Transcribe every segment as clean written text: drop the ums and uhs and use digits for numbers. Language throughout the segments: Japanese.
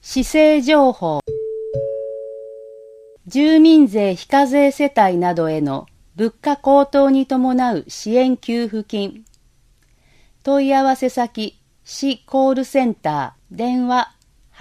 市政情報。住民税非課税世帯などへの物価高騰に伴う支援給付金。問い合わせ先、市コールセンター、電話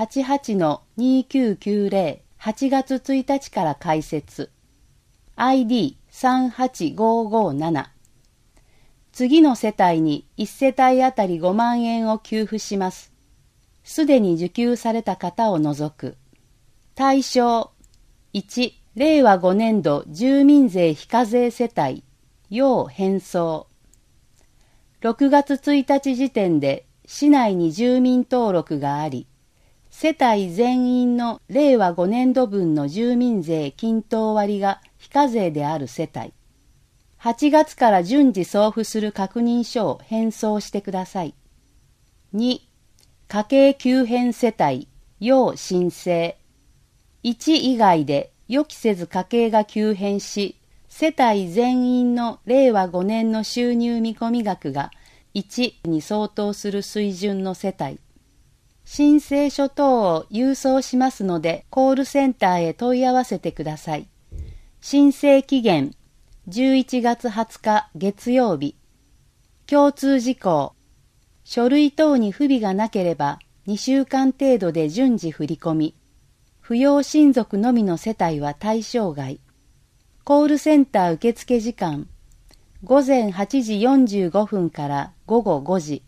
88-2990、8月1日から開設。ID38557。次の世帯に1世帯あたり5万円を給付します。すでに受給された方を除く。対象1、令和5年度住民税非課税世帯、要返送。6月1日時点で市内に住民登録があり、世帯全員の令和5年度分の住民税均等割が非課税である世帯。8月から順次送付する確認書を返送してください。2、家計急変世帯、要申請。1以外で予期せず家計が急変し、世帯全員の令和5年の収入見込み額が1に相当する水準の世帯。申請書等を郵送しますので、コールセンターへ問い合わせてください。申請期限、11月20日月曜日。共通事項。書類等に不備がなければ2週間程度で順次振り込み。扶養親族のみの世帯は対象外。コールセンター受付時間。午前8時45分から午後5時。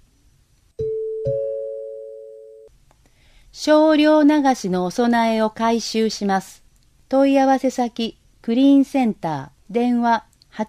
少量流しのお供えを回収します。問い合わせ先、クリーンセンター、電話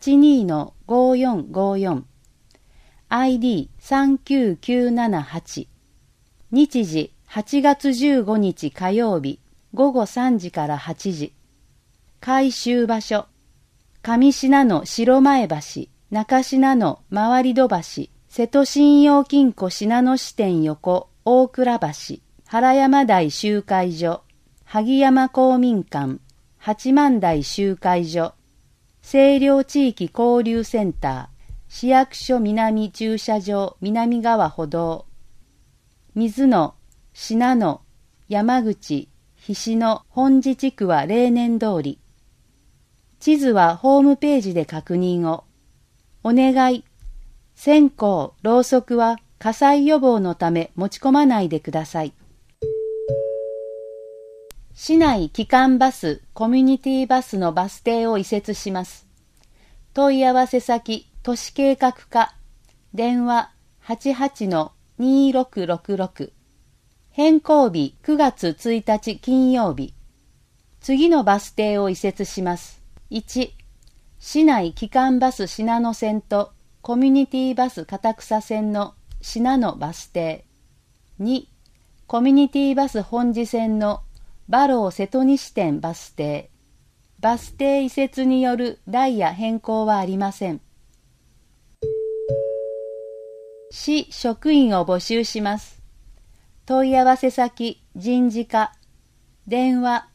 82-5454。ID39978。日時8月15日火曜日午後3時から8時。回収場所。上信濃白前橋、中信濃回り戸橋、瀬戸信用金庫信濃支店横大倉橋、原山台集会所、萩山公民館、八幡台集会所、清涼地域交流センター、市役所南駐車場南側歩道、水野、信濃、山口、菱野本寺地区は例年通り。地図はホームページで確認を。お願い。線香、ろうそくは火災予防のため持ち込まないでください。市内基幹バス、コミュニティバスのバス停を移設します。問い合わせ先、都市計画課、電話 88-2666。変更日9月1日金曜日。次のバス停を移設します。1、市内基幹バス信濃線とコミュニティバス片草線の信濃バス停。2、コミュニティバス本寺線の馬郎瀬戸西店バス停。バス停移設によるダイヤ変更はありません。市職員を募集します。問い合わせ先、人事課。電話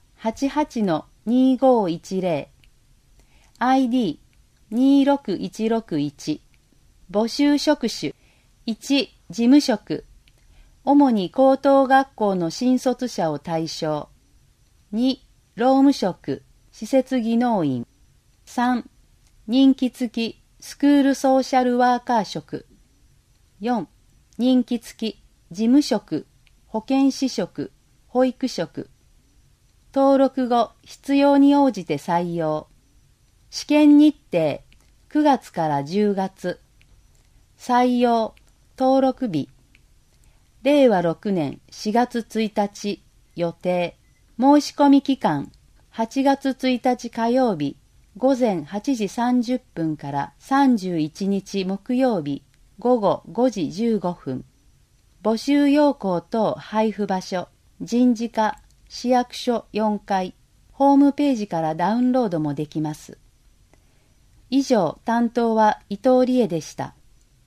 88-2510。ID26161。募集職種。1、事務職。主に高等学校の新卒者を対象。2、労務職。施設技能員。3、任期付きスクールソーシャルワーカー職。4、任期付き事務職、保健師職、保育職。登録後、必要に応じて採用。試験日程、9月から10月。採用、登録日。令和6年4月1日予定。申し込み期間、8月1日火曜日午前8時30分から31日木曜日午後5時15分。募集要項等配布場所、人事課、市役所4階、ホームページからダウンロードもできます。以上、担当は伊藤理恵でした。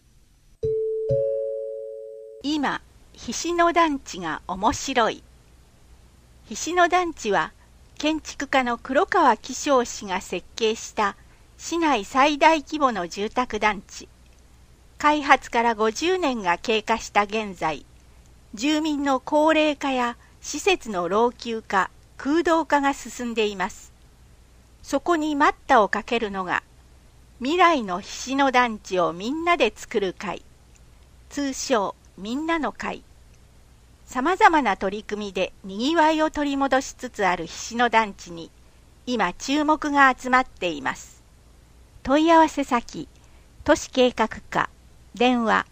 今、菱野団地が面白い。菱野団地は、建築家の黒川紀章氏が設計した市内最大規模の住宅団地。開発から50年が経過した現在、住民の高齢化や施設の老朽化、空洞化が進んでいます。そこに待ったをかけるのが、未来の菱野団地をみんなで作る会、通称みんなの会。さまざまな取り組みでにぎわいを取り戻しつつある菱野団地に、今注目が集まっています。問い合わせ先、都市計画課、電話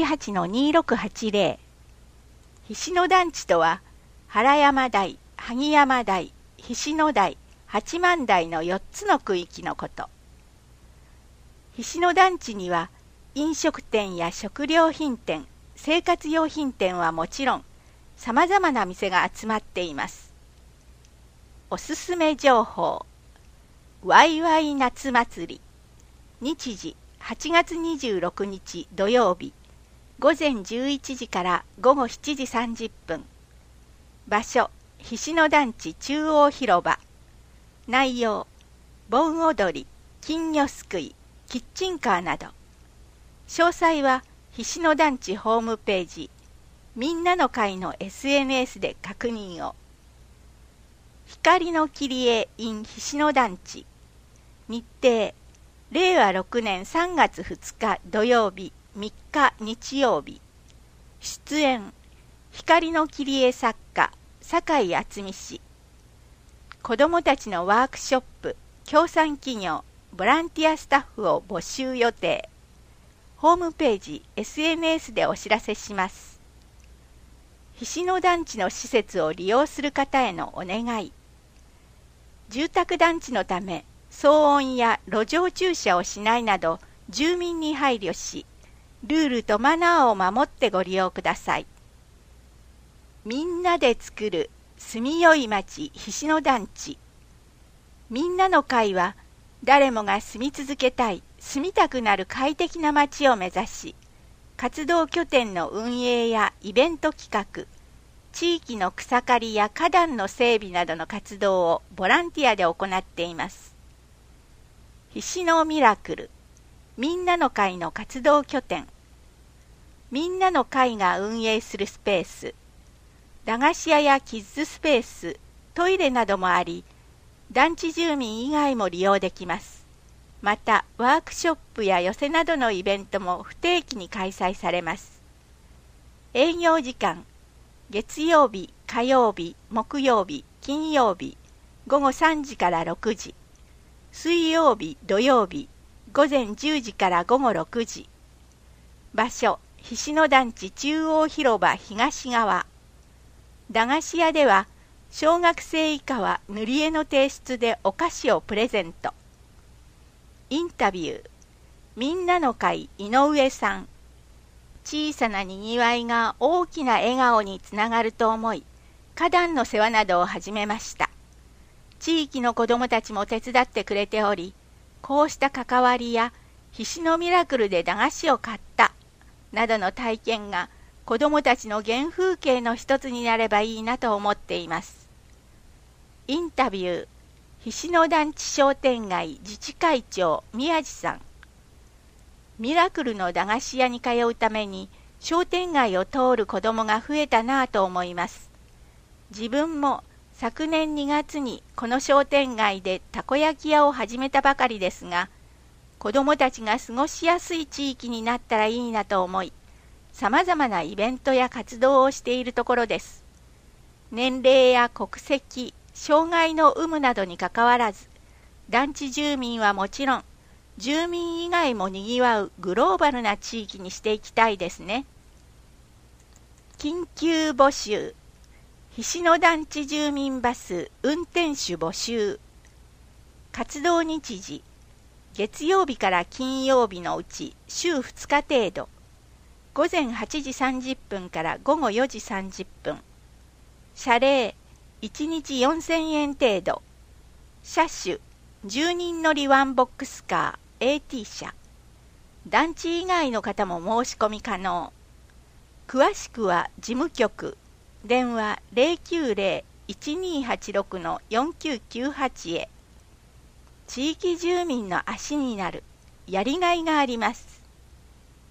88-2680。菱野団地とは、原山台、萩山台、菱野台、八幡台の4つの区域のこと。菱野団地には、飲食店や食料品店、生活用品店はもちろん、さまざまな店が集まっています。おすすめ情報。ワイワイ夏祭り。日時8月26日土曜日。午前11時から午後7時30分。場所、菱野団地中央広場。内容、盆踊り、金魚すくい、キッチンカーなど。詳細は菱野団地ホームページ、みんなの会の SNS で確認を。光の切り絵 in 菱野団地。日程、令和6年3月2日土曜日、3日日曜日。出演、光の切り絵作家、酒井敦美氏。子どもたちのワークショップ、協賛企業、ボランティアスタッフを募集予定。ホームページ、SNS でお知らせします。菱野団地の施設を利用する方へのお願い。住宅団地のため、騒音や路上駐車をしないなど、住民に配慮し、ルールとマナーを守ってご利用ください。みんなで作る住みよい町菱野団地。みんなの会は、誰もが住み続けたい、住みたくなる快適な町を目指し、活動拠点の運営やイベント企画、地域の草刈りや花壇の整備などの活動をボランティアで行っています。菱野ミラクル、みんなの会の活動拠点。みんなの会が運営するスペース、駄菓子屋やキッズスペース、トイレなどもあり、団地住民以外も利用できます。また、ワークショップや寄席などのイベントも不定期に開催されます。営業時間、月曜日、火曜日、木曜日、金曜日、午後3時から6時。水曜日、土曜日、午前10時から午後6時。場所、菱野団地中央広場東側。駄菓子屋では、小学生以下は塗り絵の提出でお菓子をプレゼント。インタビュー。みんなの会井上さん。小さなにぎわいが大きな笑顔につながると思い、花壇の世話などを始めました。地域の子どもたちも手伝ってくれており、こうした関わりや菱野ミラクルで駄菓子を買ったなどの体験が子どもたちの原風景の一つになればいいなと思っています。インタビュー。菱野団地商店街自治会長宮地さん。ミラクルの駄菓子屋に通うために商店街を通る子どもが増えたなぁと思います。自分も昨年2月にこの商店街でたこ焼き屋を始めたばかりですが、子どもたちが過ごしやすい地域になったらいいなと思い、さまざまなイベントや活動をしているところです。年齢や国籍、障害の有無などにかかわらず、団地住民はもちろん、住民以外もにぎわうグローバルな地域にしていきたいですね。緊急募集。菱野団地住民バス運転手募集。活動日時。月曜日から金曜日のうち週2日程度。午前8時30分から午後4時30分。謝礼。1日4000円程度。車種。10人乗りワンボックスカー AT 車。団地以外の方も申し込み可能。詳しくは事務局。電話 090-1286-4998 へ。地域住民の足になるやりがいがあります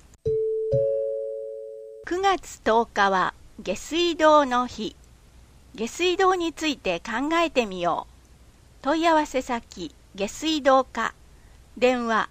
。9月10日は下水道の日。 下水道について考えてみよう。問い合わせ先、下水道課、電話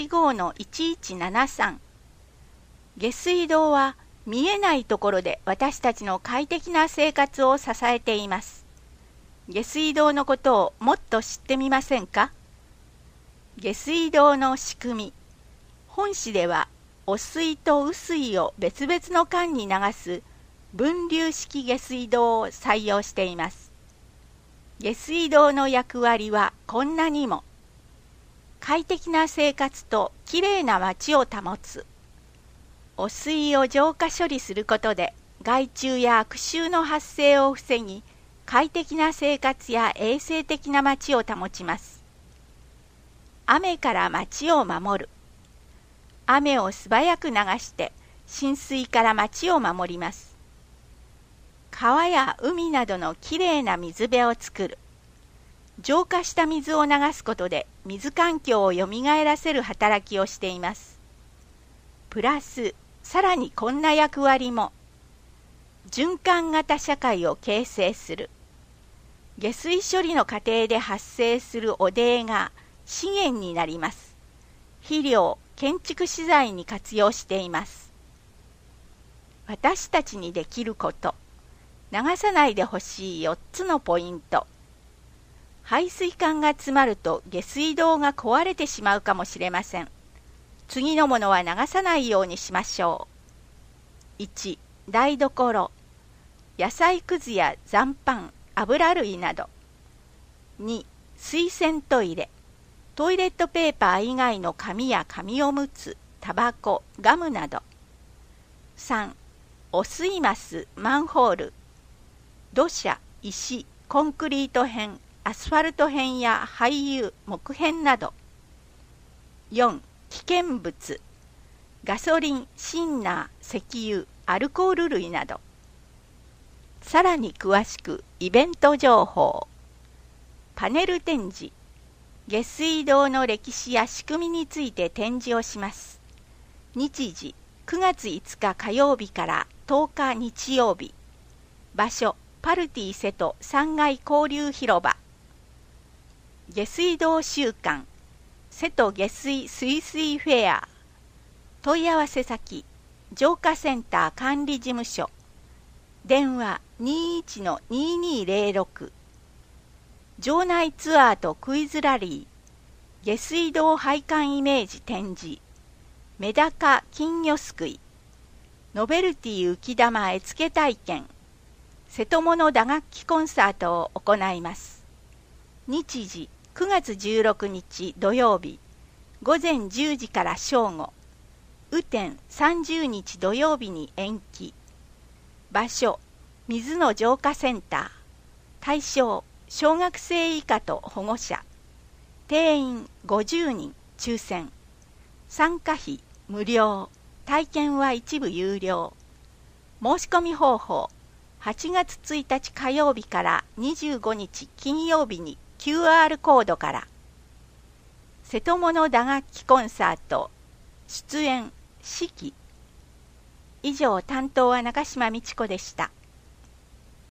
85-1173。下水道は見えないところで私たちの快適な生活を支えています。下水道のことをもっと知ってみませんか？下水道の仕組み。本誌では汚水と雨水を別々の管に流す分流式下水道を採用しています。下水道の役割はこんなにも。快適な生活ときれいな街を保つ。汚水を浄化処理することで害虫や悪臭の発生を防ぎ、快適な生活や衛生的な街を保ちます。雨から街を守る。雨を素早く流して浸水から街を守ります。川や海などのきれいな水辺を作る。浄化した水を流すことで水環境をよみがえらせる働きをしています。プラス、さらにこんな役割も。循環型社会を形成する。下水処理の過程で発生する汚泥が資源になります。肥料、建築資材に活用しています。私たちにできること。流さないでほしい4つのポイント。排水管が詰まると下水道が壊れてしまうかもしれません。次のものは流さないようにしましょう。1、台所。野菜くずや残飯、油類など。2、水洗トイレ。トイレットペーパー以外の紙や紙おむつ、タバコ、ガムなど。3、汚水マス、マンホール。土砂、石、コンクリート片、アスファルト片や廃油、木片など。4、危険物。ガソリン、シンナー、石油、アルコール類など。さらに詳しくイベント情報。パネル展示。下水道の歴史や仕組みについて展示をします。日時、9月5日火曜日から10日日曜日。場所、パルティ瀬戸3階交流広場。下水道週間、瀬戸下水水水フェア。問い合わせ先、浄化センター管理事務所。電話 21-2206。場内ツアーとクイズラリー。下水道配管イメージ展示。メダカ金魚すくい。ノベルティ浮玉絵付け体験。瀬戸物打楽器コンサートを行います。日時、9月16日土曜日、午前10時から正午。雨天30日土曜日に延期。場所、水の浄化センター。対象、小学生以下と保護者。定員50人、抽選。参加費無料。体験は一部有料。申し込み方法、8月1日火曜日から25日金曜日に QR コードから。瀬戸物打楽器コンサート。出演、指揮。以上、担当は中島美智子でした。